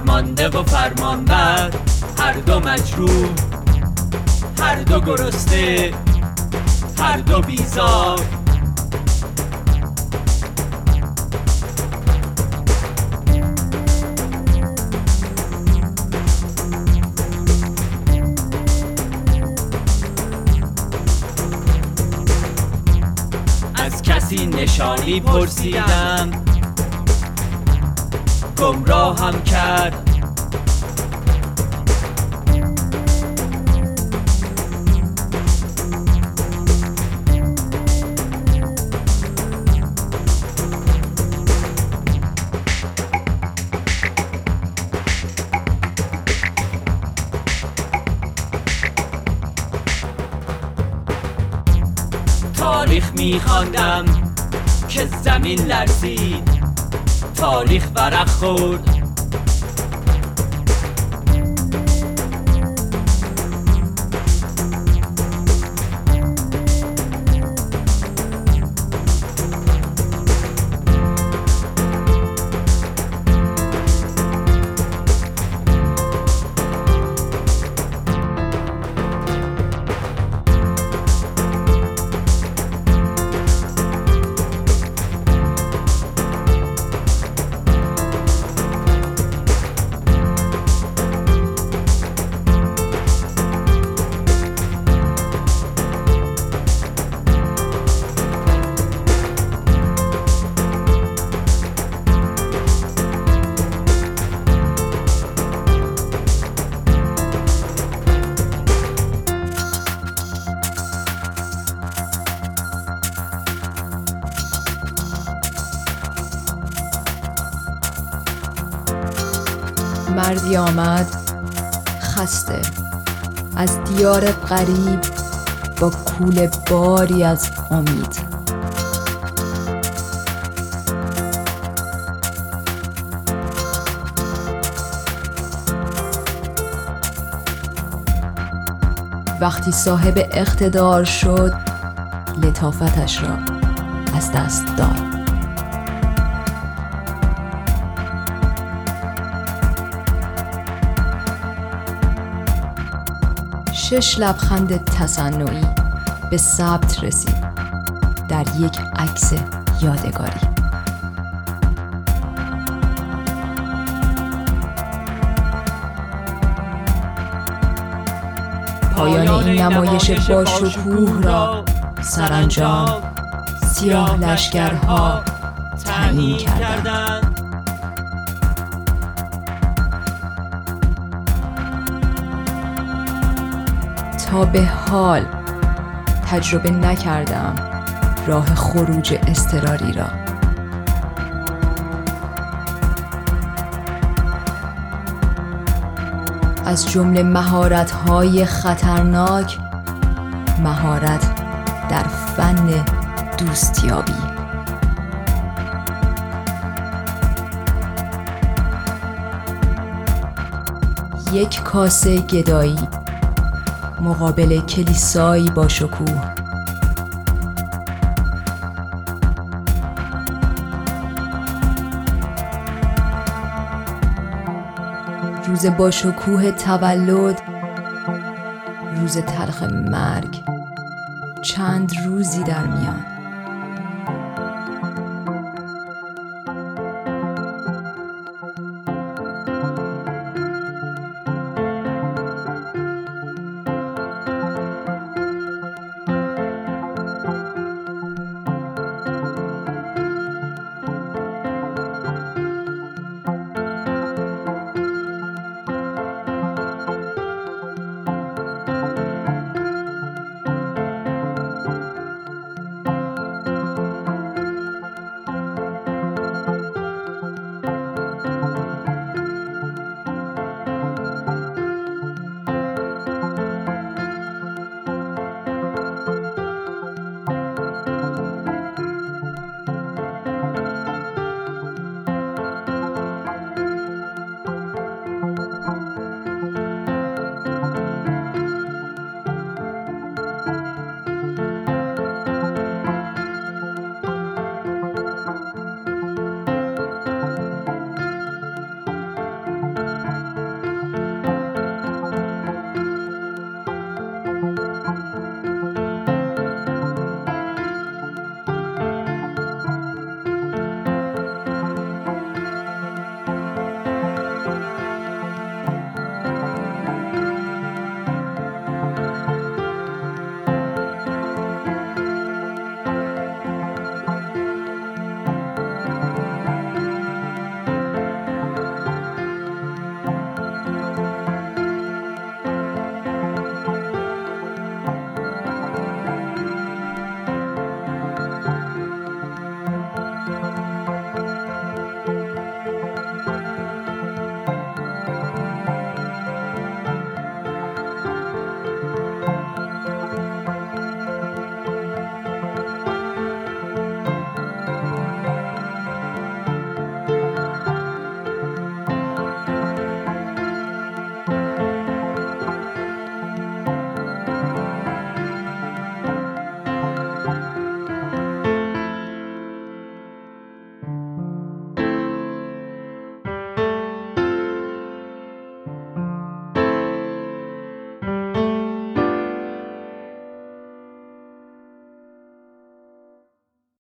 فرمانده و فرمانبر، هر دو مجروح، هر دو گرسنه، هر دو بیزار. از کسی نشانی پرسیدم، گمراهم کرد. تاریخ می‌خواندم که زمین لرزید، تاریخ ورق خورد. مردی آمد خسته از دیار غریب با کوله باری از امید. وقتی صاحب اقتدار شد، لطافتش را از دست داد. شش لبخند تصنعی به ثبت رسید در یک عکس یادگاری. پایان این نمایش با شکوه را سرانجام سیاه لشکرها تعیین کردند. تا به حال تجربه نکردم راه خروج اضطراری را. از جمله مهارت‌های خطرناک، مهارت در فن دوستیابی. یک کاسه گدایی مقابل کلیسایی با شکوه. روز با شکوه تولد، روز تلخ مرگ، چند روزی در میان.